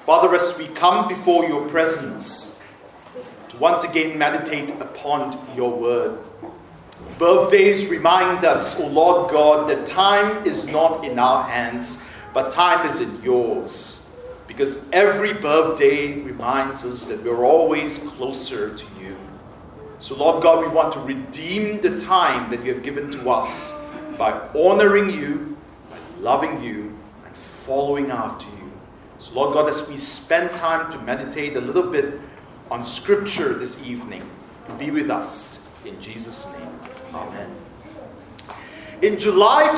Father, as we come before your presence to once again meditate upon your word, birthdays remind us, O Lord God, that time is not in our hands, but time is in yours. Because every birthday reminds us that we're always closer to you. So Lord God, we want to redeem the time that you have given to us by honoring you, by loving you, and following after you. So Lord God, as we spend time to meditate a little bit on Scripture this evening, be with us. In Jesus' name, amen. In July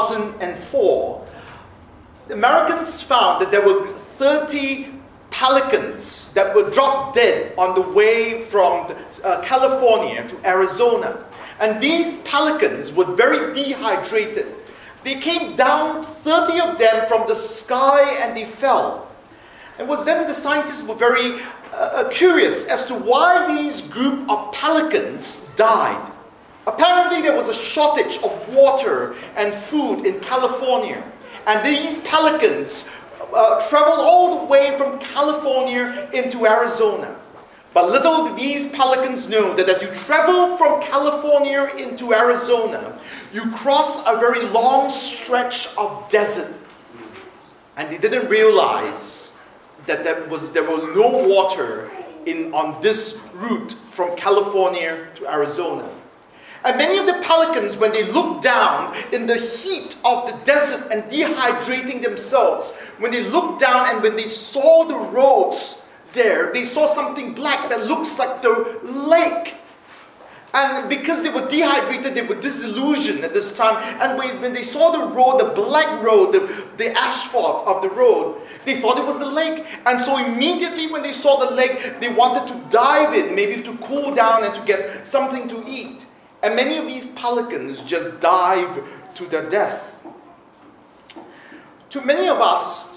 2004, the Americans found that there were 30 pelicans that were dropped dead on the way from California to Arizona. And these pelicans were very dehydrated. They came down, 30 of them, from the sky, and they fell. And then the scientists were very curious as to why these group of pelicans died. Apparently there was a shortage of water and food in California. And these pelicans traveled all the way from California into Arizona. But little did these pelicans know that as you travel from California into Arizona, you cross a very long stretch of desert. And they didn't realize that there was no water on this route from California to Arizona. And many of the pelicans, when they looked down in the heat of the desert and dehydrating themselves, when they looked down and when they saw the roads there, they saw something black that looks like the lake. And because they were dehydrated, they were disillusioned at this time. And when they saw the road, the black road, the asphalt of the road, they thought it was the lake. And so immediately when they saw the lake, they wanted to dive in, maybe to cool down and to get something to eat. And many of these pelicans just dive to their death. To many of us,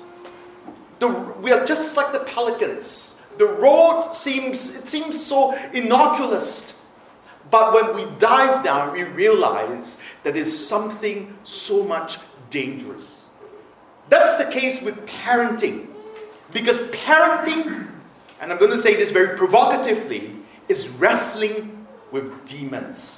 we are just like the pelicans. The road seems so innocuous. But when we dive down, we realize that it's something so much dangerous. That's the case with parenting. Because parenting, and I'm going to say this very provocatively, is wrestling with demons.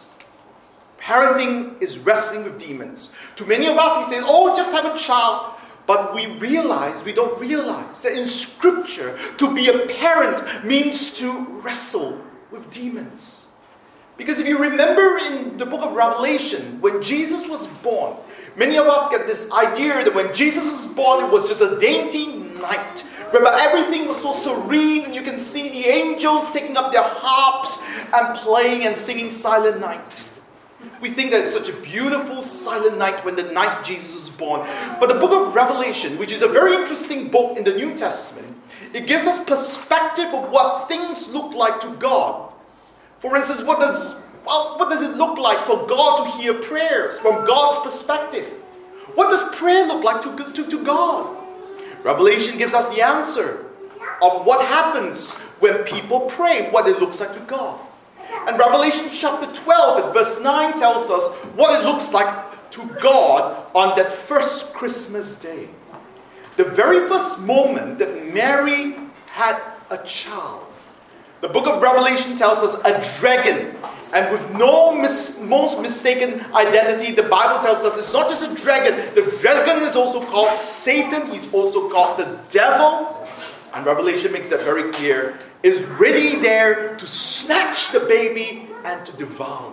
Parenting is wrestling with demons. To many of us, we say, oh, just have a child. But we don't realize that in Scripture, to be a parent means to wrestle with demons. Because if you remember in the book of Revelation, when Jesus was born, many of us get this idea that when Jesus was born, it was just a dainty night. Remember, everything was so serene, and you can see the angels taking up their harps and playing and singing Silent Night. We think that it's such a beautiful silent night when the night Jesus was born. But the book of Revelation, which is a very interesting book in the New Testament, it gives us perspective of what things look like to God. For instance, what does it look like for God to hear prayers from God's perspective? What does prayer look like to God? Revelation gives us the answer of what happens when people pray, what it looks like to God. And Revelation chapter 12 at verse 9 tells us what it looks like to God on that first Christmas day. The very first moment that Mary had a child, the book of Revelation tells us a dragon. And with most mistaken identity, the Bible tells us it's not just a dragon. The dragon is also called Satan. He's also called the devil. And Revelation makes that very clear, is ready there to snatch the baby and to devour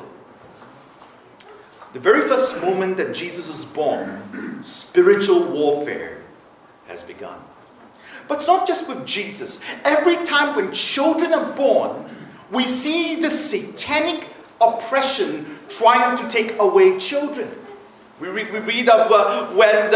it. The very first moment that Jesus was born, spiritual warfare has begun. But it's not just with Jesus. Every time when children are born, we see the satanic oppression trying to take away children. We read of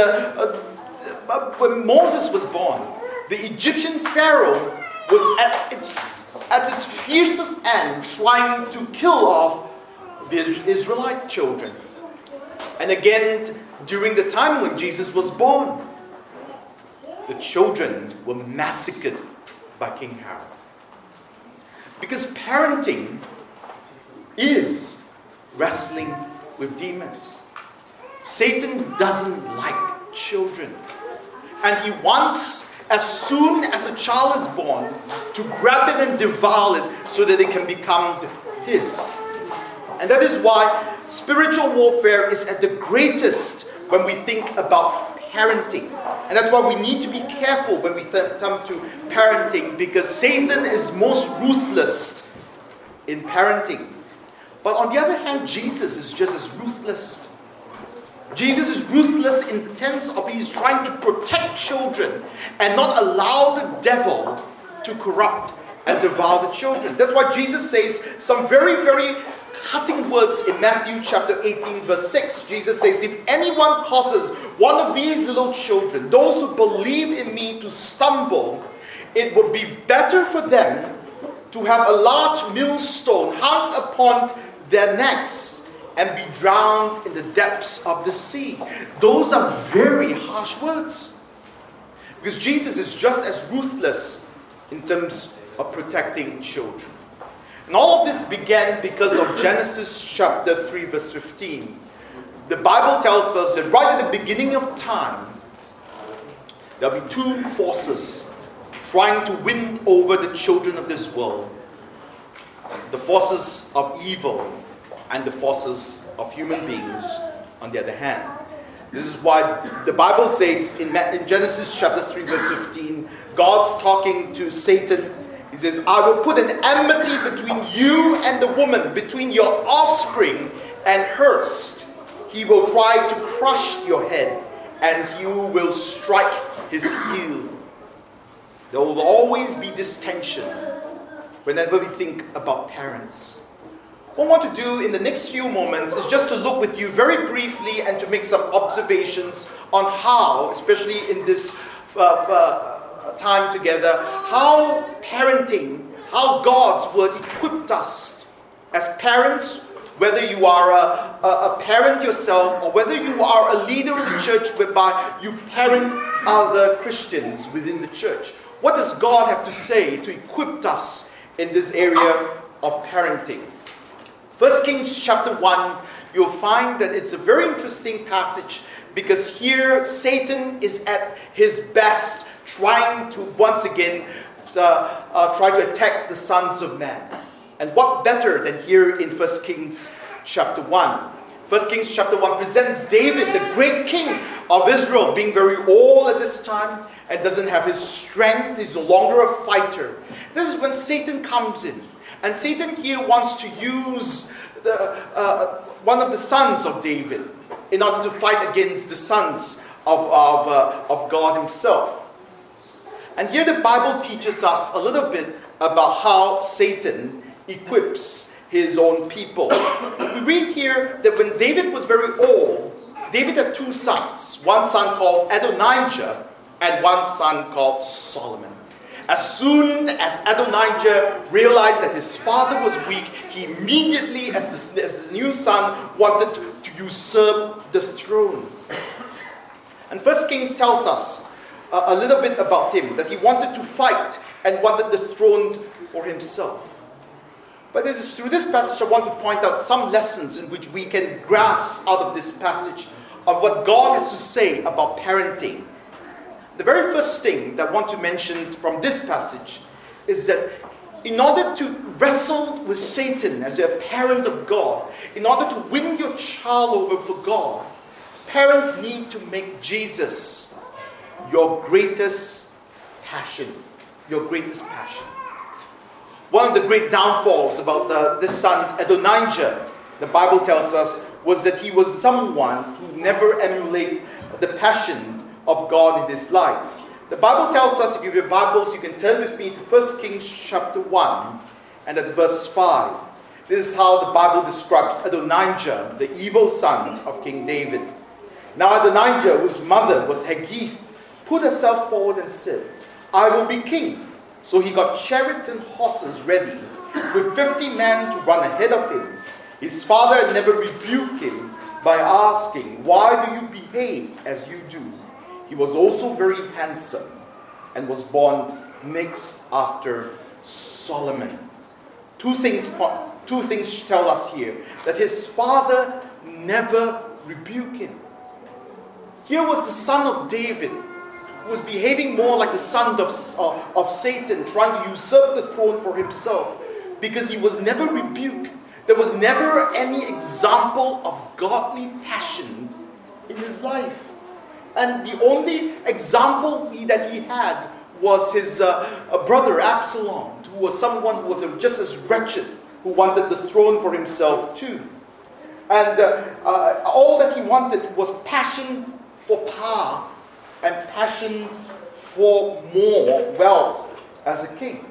when Moses was born, the Egyptian Pharaoh was at his fiercest end trying to kill off the Israelite children. And again, during the time when Jesus was born, the children were massacred by King Herod. Because parenting is wrestling with demons. Satan doesn't like children. And he wants as soon as a child is born, to grab it and devour it so that it can become his. And that is why spiritual warfare is at the greatest when we think about parenting. And that's why we need to be careful when we come to parenting, because Satan is most ruthless in parenting. But on the other hand, Jesus is just as ruthless. Jesus is ruthless in the sense of he's trying to protect children and not allow the devil to corrupt and devour the children. That's why Jesus says some very, very cutting words in Matthew chapter 18 verse 6. Jesus says, if anyone causes one of these little children, those who believe in me, to stumble, it would be better for them to have a large millstone hung upon their necks and be drowned in the depths of the sea. Those are very harsh words. Because Jesus is just as ruthless in terms of protecting children. And all of this began because of Genesis chapter 3 verse 15. The Bible tells us that right at the beginning of time, there'll be two forces trying to win over the children of this world. The forces of evil and the forces of human beings on the other hand. This is why the Bible says in Genesis chapter 3 verse 15, God's talking to Satan. He says, I will put an enmity between you and the woman, between your offspring and hers. He will try to crush your head, and you will strike his heel. There will always be this tension whenever we think about parents. What I want to do in the next few moments is just to look with you very briefly and to make some observations on how, especially in this time together, how parenting, how God's word equipped us as parents, whether you are a parent yourself or whether you are a leader of the church whereby you parent other Christians within the church. What does God have to say to equip us in this area of parenting? 1 Kings chapter 1, you'll find that it's a very interesting passage because here Satan is at his best trying to once again try to attack the sons of man. And what better than here in 1 Kings chapter 1. 1 Kings chapter 1 presents David, the great king of Israel, being very old at this time and doesn't have his strength. He's no longer a fighter. This is when Satan comes in. And Satan here wants to use one of the sons of David in order to fight against the sons of God himself. And here the Bible teaches us a little bit about how Satan equips his own people. We read here that when David was very old, David had two sons. One son called Adonijah and one son called Solomon. As soon as Adonijah realized that his father was weak, he immediately, as the new son, wanted to usurp the throne. And 1 Kings tells us a little bit about him, that he wanted to fight and wanted the throne for himself. But it is through this passage I want to point out some lessons in which we can grasp out of this passage of what God has to say about parenting. The very first thing that I want to mention from this passage is that in order to wrestle with Satan as a parent of God, in order to win your child over for God, parents need to make Jesus your greatest passion. Your greatest passion. One of the great downfalls about this son Adonijah, the Bible tells us, was that he was someone who never emulated the passion of God in his life. The Bible tells us, if you have your Bibles, you can turn with me to 1 Kings chapter 1 and at verse 5. This is how the Bible describes Adonijah, the evil son of King David. Now Adonijah, whose mother was Haggith, put herself forward and said, I will be king. So he got chariots and horses ready, with 50 men to run ahead of him. His father never rebuked him by asking, why do you behave as you do? He was also very handsome and was born next after Solomon. Two things tell us here, that his father never rebuked him. Here was the son of David, who was behaving more like the son of Satan, trying to usurp the throne for himself, because he was never rebuked. There was never any example of godly passion in his life. And the only example that he had was his brother Absalom, who was someone who was just as wretched, who wanted the throne for himself too. And all that he wanted was passion for power and passion for more wealth as a king.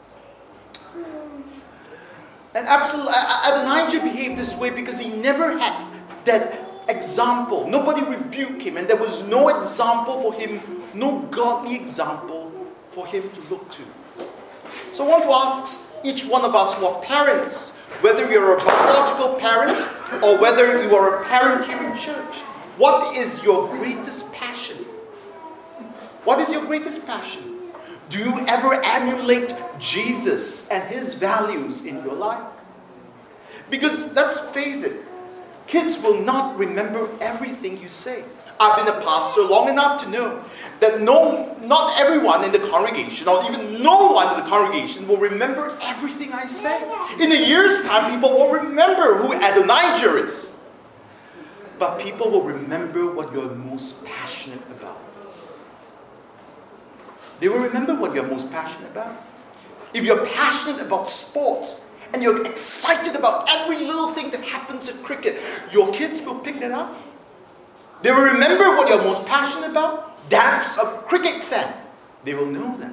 And Adonijah behaved this way because he never had that example. Nobody rebuked him, and there was no example for him, no godly example for him to look to. So I want to ask each one of us who are parents, whether you're a biological parent or whether you are a parent here in church, what is your greatest passion? What is your greatest passion? Do you ever emulate Jesus and his values in your life? Because let's face it, kids will not remember everything you say. I've been a pastor long enough to know that not everyone in the congregation, or even no one in the congregation, will remember everything I say. In a year's time, people will remember who Adonijah is. But people will remember what you're most passionate about. They will remember what you're most passionate about. If you're passionate about sports, and you're excited about every little thing that happens at cricket, your kids will pick that up. They will remember what you're most passionate about. Dad's a cricket fan. They will know that.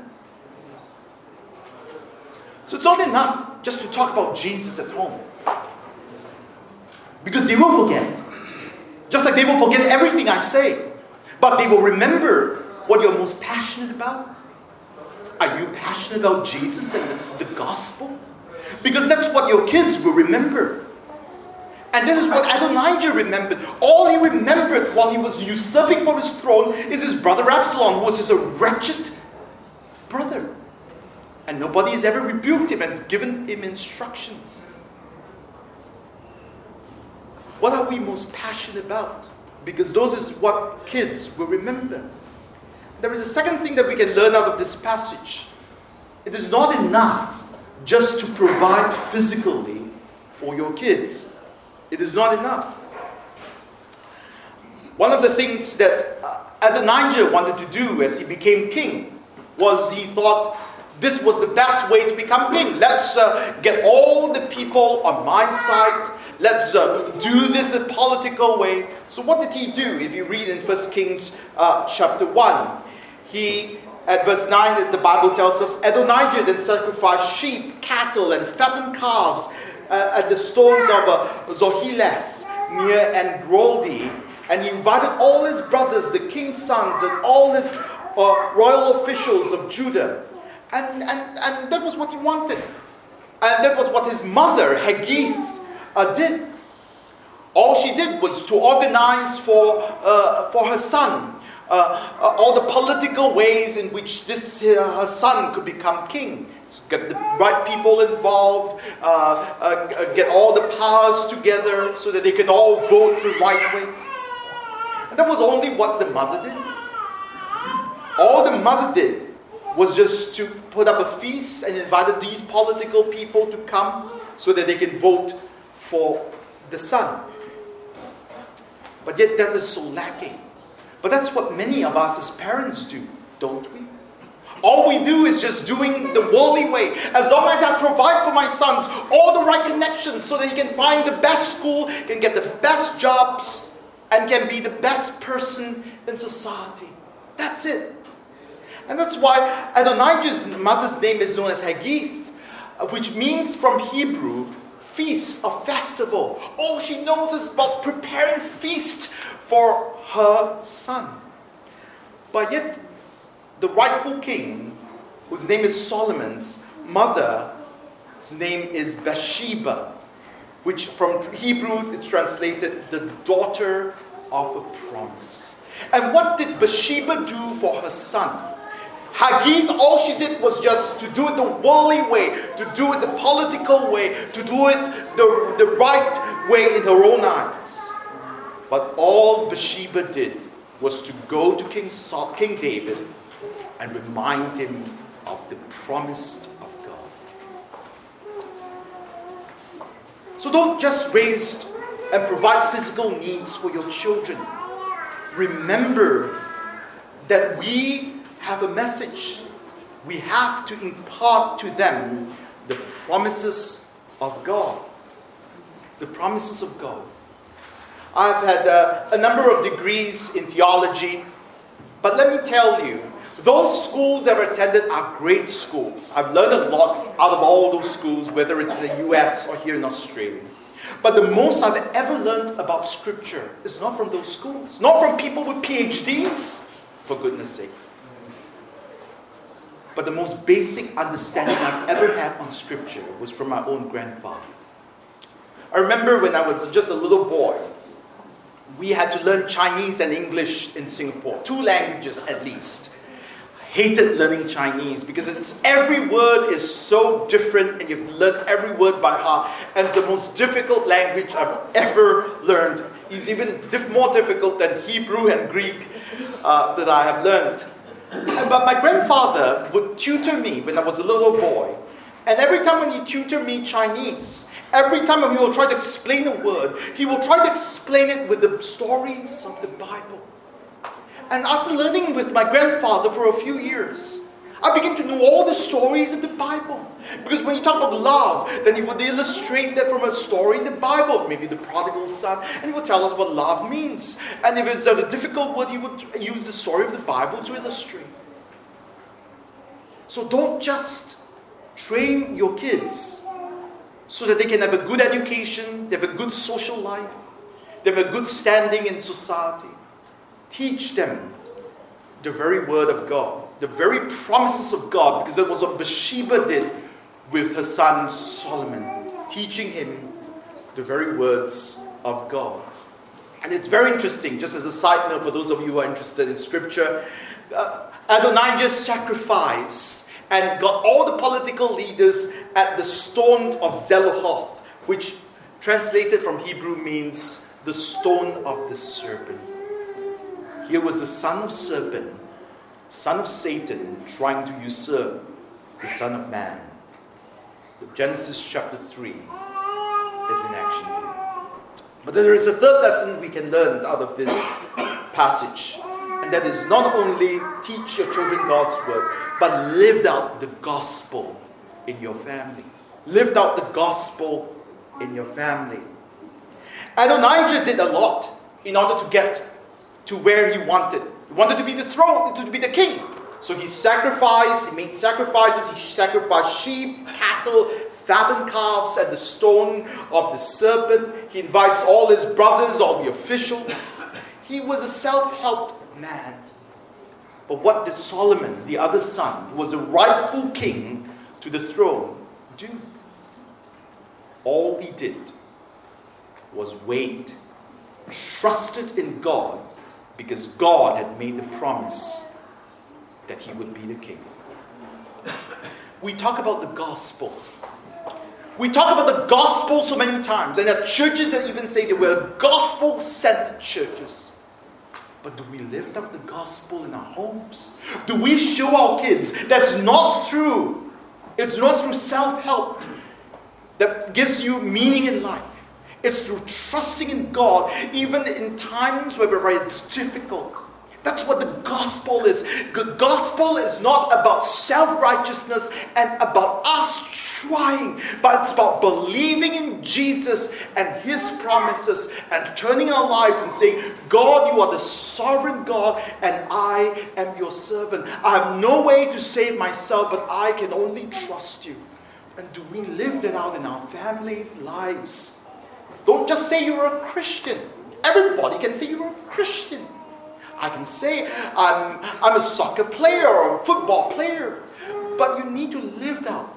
So it's not enough just to talk about Jesus at home. Because they will forget. Just like they will forget everything I say. But they will remember what you're most passionate about. Are you passionate about Jesus and the gospel? Because that's what your kids will remember. And this is what Adonijah remembered. All he remembered while he was usurping for his throne is his brother Absalom, who was just a wretched brother. And nobody has ever rebuked him and has given him instructions. What are we most passionate about? Because those is what kids will remember. There is a second thing that we can learn out of this passage. It is not enough just to provide physically for your kids. It is not enough. One of the things that Adonijah wanted to do as he became king was he thought this was the best way to become king. Let's get all the people on my side. Let's do this a political way. So what did he do? If you read in 1 Kings chapter 1, at verse 9, the Bible tells us, Adonijah then sacrificed sheep, cattle, and fattened calves at the stones of Zoheleth near En-Rogel, and he invited all his brothers, the king's sons, and all his royal officials of Judah. And that was what he wanted. And that was what his mother, Haggith, did. All she did was to organize for her son all the political ways in which her son could become king. Get the right people involved, get all the powers together so that they could all vote the right way. And that was only what the mother did. All the mother did was just to put up a feast and invited these political people to come so that they can vote for the son. But yet that is so lacking. But that's what many of us as parents do, don't we? All we do is just doing the worldly way. As long as I provide for my sons all the right connections so that he can find the best school, can get the best jobs, and can be the best person in society. That's it. And that's why Adonijah's mother's name is known as Haggith, which means from Hebrew, feast or festival. All she knows is about preparing feast for her son. But yet, the rightful king, whose name is Solomon's mother's name is Bathsheba, which from Hebrew is translated the daughter of a promise. And what did Bathsheba do for her son? Haggith, all she did was just to do it the worldly way, to do it the political way, to do it the right way in her own eyes. But all Bathsheba did was to go to King David and remind him of the promise of God. So don't just raise and provide physical needs for your children. Remember that we have a message. We have to impart to them the promises of God. The promises of God. I've had a number of degrees in theology, but let me tell you, those schools I've attended are great schools. I've learned a lot out of all those schools, whether it's in the US or here in Australia. But the most I've ever learned about Scripture is not from those schools. Not from people with PhDs, for goodness sakes. But the most basic understanding I've ever had on Scripture was from my own grandfather. I remember when I was just a little boy, we had to learn Chinese and English in Singapore. 2 languages at least. I hated learning Chinese because every word is so different and you have to learn every word by heart. And it's the most difficult language I've ever learned. It's even more difficult than Hebrew and Greek that I have learned. But my grandfather would tutor me when I was a little boy. And every time when he tutored me Chinese, every time he will try to explain a word, he will try to explain it with the stories of the Bible. And after learning with my grandfather for a few years, I began to know all the stories of the Bible. Because when you talk about love, then he would illustrate that from a story in the Bible, maybe the prodigal son, and he would tell us what love means. And if it's a difficult word, he would use the story of the Bible to illustrate. So don't just train your kids so that they can have a good education, they have a good social life, they have a good standing in society. Teach them the very word of God, the very promises of God, because it was what Bathsheba did with her son Solomon, teaching him the very words of God. And it's very interesting, just as a side note for those of you who are interested in Scripture, Adonijah sacrificed and got all the political leaders at the stone of Zelophehad, which translated from Hebrew means the stone of the serpent. Here was the son of serpent, son of Satan, trying to usurp the Son of Man. Genesis chapter 3 is in action here. But there is a third lesson we can learn out of this passage. And that is not only teach your children God's word, but live out the gospel in your family. Live out the gospel in your family. Adonijah did a lot in order to get to where he wanted. He wanted to be the throne, to be the king. So he sacrificed, he made sacrifices, he sacrificed sheep, cattle, fattened calves at the stone of the serpent. He invites all his brothers, all the officials. He was a self-help man. But what did Solomon, the other son, who was the rightful king to the throne, do? All he did was wait, trusted in God, because God had made the promise that he would be the king. We talk about the gospel. We talk about the gospel so many times, and there are churches that even say that we're gospel-centered churches. But do we live out the gospel in our homes? Do we show our kids it's not through self-help that gives you meaning in life. It's through trusting in God, even in times where it's difficult. That's what the gospel is. The gospel is not about self-righteousness and about us trying, but it's about believing in Jesus and His promises and turning our lives and saying, God, you are the sovereign God and I am your servant. I have no way to save myself, but I can only trust you. And do we live that out in our families' lives? Don't just say you're a Christian. Everybody can say you're a Christian. I can say I'm a soccer player or a football player. But you need to live out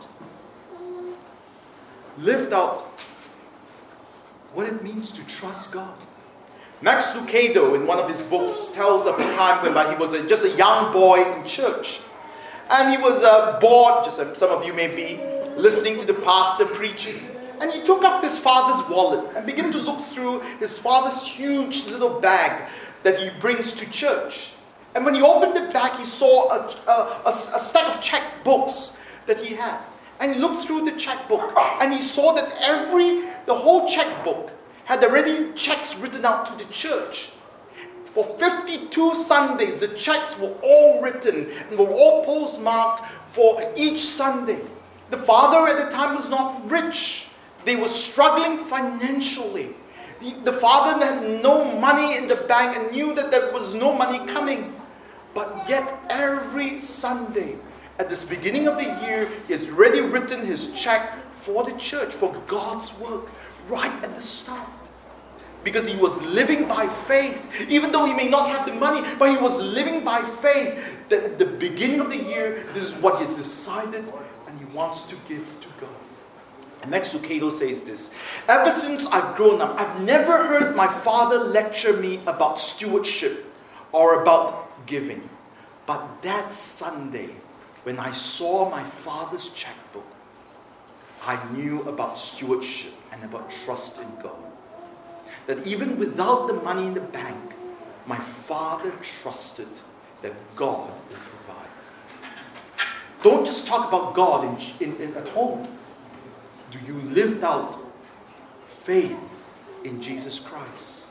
what it means to trust God. Max Lucado, in one of his books, tells of a time when he was just a young boy in church. And he was bored, just as some of you may be, listening to the pastor preaching. And he took up his father's wallet and began to look through his father's huge little bag that he brings to church. And when he opened the bag, he saw a stack of checkbooks that he had. And he looked through the checkbook, and he saw that the whole checkbook had already checks written out to the church. For 52 Sundays, the checks were all written and were all postmarked for each Sunday. The father at the time was not rich. They were struggling financially. The father had no money in the bank and knew that there was no money coming. But yet every Sunday, at this beginning of the year, he has already written his check for the church, for God's work, right at the start. Because he was living by faith, even though he may not have the money, but he was living by faith that at the beginning of the year, this is what he's decided and he wants to give to God. And Max Lucado says this: ever since I've grown up, I've never heard my father lecture me about stewardship or about giving. But that Sunday, when I saw my father's checkbook, I knew about stewardship and about trust in God. That even without the money in the bank, my father trusted that God would provide. Don't just talk about God at home. Do you live out faith in Jesus Christ?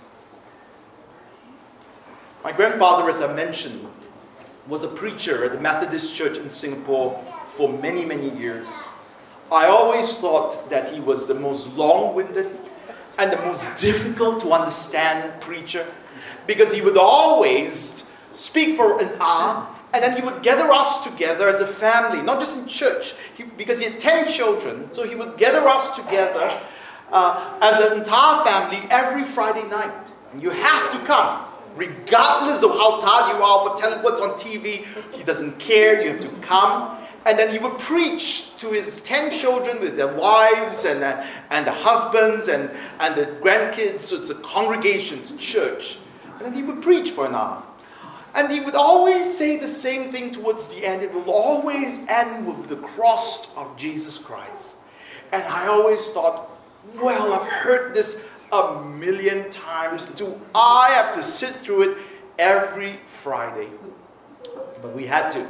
My grandfather, as I mentioned, was a preacher at the Methodist Church in Singapore for many, many years. I always thought that he was the most long-winded and the most difficult to understand preacher, because he would always speak for an hour, and then he would gather us together as a family, not just in church, because he had 10 children, so he would gather us together as an entire family every Friday night. And you have to come, regardless of how tired you are, or tell him what's on TV, he doesn't care, you have to come. And then he would preach to his 10 children with their wives and the husbands and the grandkids. So it's a congregation, it's a church. And then he would preach for an hour. And he would always say the same thing towards the end. It will always end with the cross of Jesus Christ. And I always thought, well, I've heard this a million times. Do I have to sit through it every Friday? But we had to.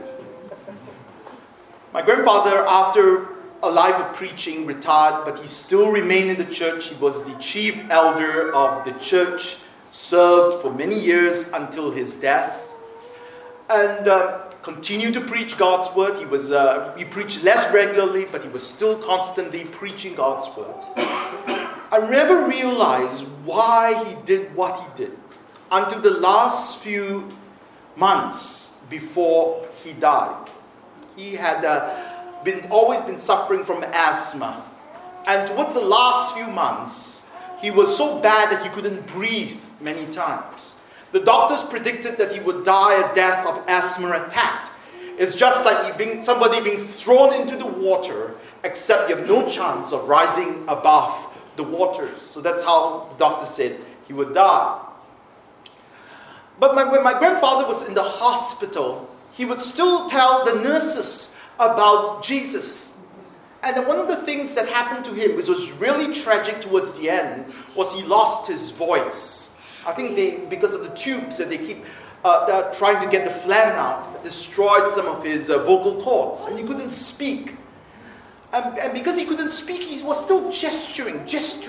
My grandfather, after a life of preaching, retired, but he still remained in the church. He was the chief elder of the church, served for many years until his death, and continued to preach God's word. He preached less regularly, but he was still constantly preaching God's word. I never realized why he did what he did until the last few months before he died. He had always been suffering from asthma. And towards the last few months, he was so bad that he couldn't breathe many times. The doctors predicted that he would die a death of asthma attack. It's just like somebody being thrown into the water, except you have no chance of rising above the waters. So that's how the doctor said he would die. But when my grandfather was in the hospital, he would still tell the nurses about Jesus. And one of the things that happened to him, which was really tragic towards the end, was he lost his voice. I think because of the tubes that they keep trying to get the phlegm out, destroyed some of his vocal cords, and he couldn't speak. And because he couldn't speak, he was still gesturing.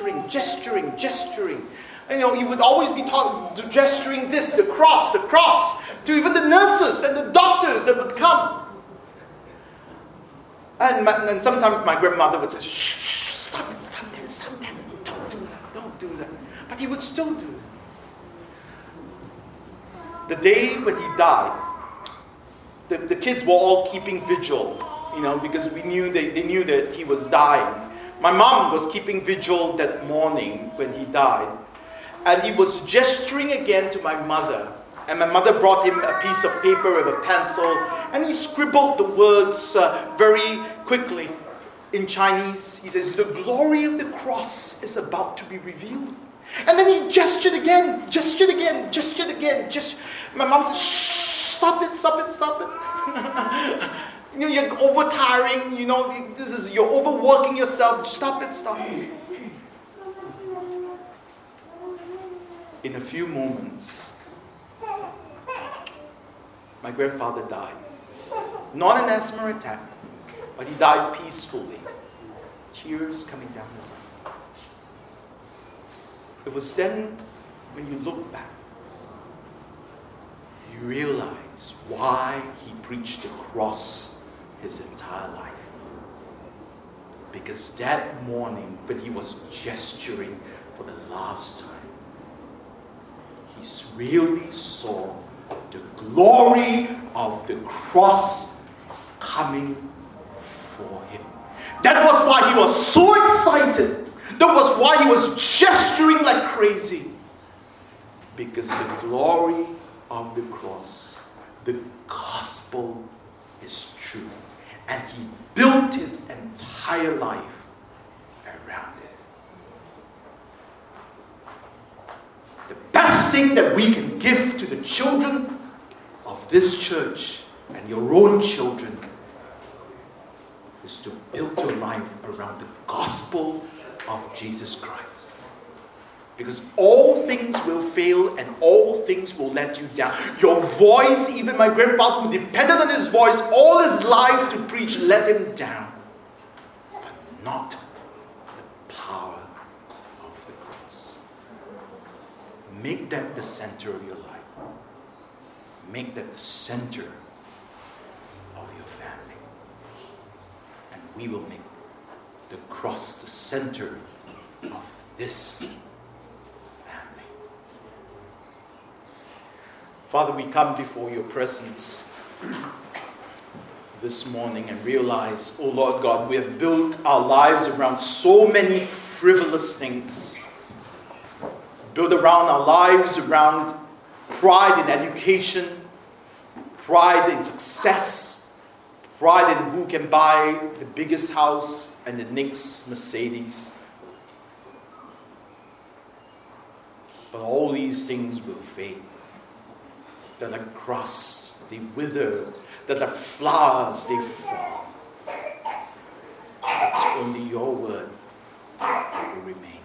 And he would always be gesturing this, the cross, to even the nurses and the doctors that would come. And sometimes my grandmother would say, shh, stop it, don't do that. But he would still do it. The day when he died, the kids were all keeping vigil, because they knew that he was dying. My mom was keeping vigil that morning when he died. And he was gesturing again to my mother. And my mother brought him a piece of paper with a pencil. And he scribbled the words very quickly in Chinese. He says, "The glory of the cross is about to be revealed." And then he gestured again. My mom said, "Shh, stop it. You're overtiring, you're overworking yourself. Stop it. In a few moments, my grandfather died. Not an asthma attack, but he died peacefully. Tears coming down his eyes. It was then, when you look back, you realize why he preached the cross his entire life. Because that morning, when he was gesturing for the last time, he really saw the glory of the cross coming for him. That was why he was so excited. That was why he was gesturing like crazy. Because the glory of the cross, the gospel, is true. And he built his entire life around it. The best thing that we can give to the children of this church and your own children is to build your life around the gospel of Jesus Christ. Because all things will fail and all things will let you down. Your voice, even my grandfather who depended on his voice all his life to preach, let him down. But not the power of the cross. Make that the center of your life. Make that the center of your family. And we will make the cross the center of this family. Father, we come before your presence this morning and realize, oh Lord God, we have built our lives around so many frivolous things. Built around our lives around pride in education, pride in success, pride in who can buy the biggest house and the next Mercedes. But all these things will fade. That like grass, they wither. That like flowers, they fall. It's only your word that will remain.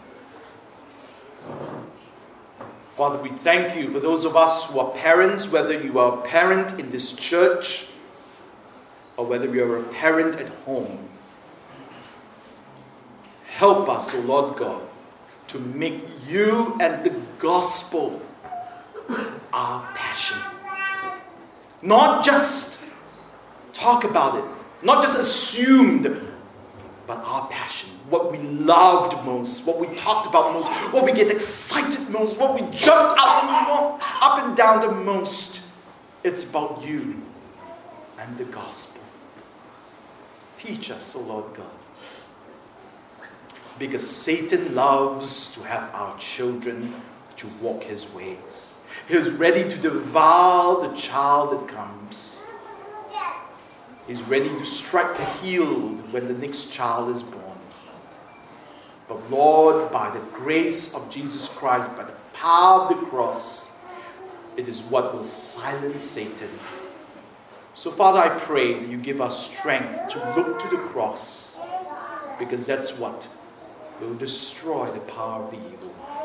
Father, we thank you for those of us who are parents, whether you are a parent in this church or whether you are a parent at home. Help us, O Lord God, to make you and the gospel our passion. Not just talk about it, not just assumed, but our passion. What we loved most, what we talked about most, what we get excited most, what we jumped up and down the most. It's about you and the gospel. Teach us, O Lord God. Because Satan loves to have our children to walk his ways. He is ready to devour the child that comes. He's ready to strike the heel when the next child is born. But Lord, by the grace of Jesus Christ, by the power of the cross, it is what will silence Satan. So Father, I pray that you give us strength to look to the cross, because that's what will destroy the power of the evil one.